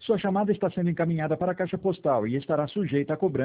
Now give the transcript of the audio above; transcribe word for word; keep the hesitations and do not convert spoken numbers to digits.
Sua chamada está sendo encaminhada para a caixa postal e estará sujeita a cobrança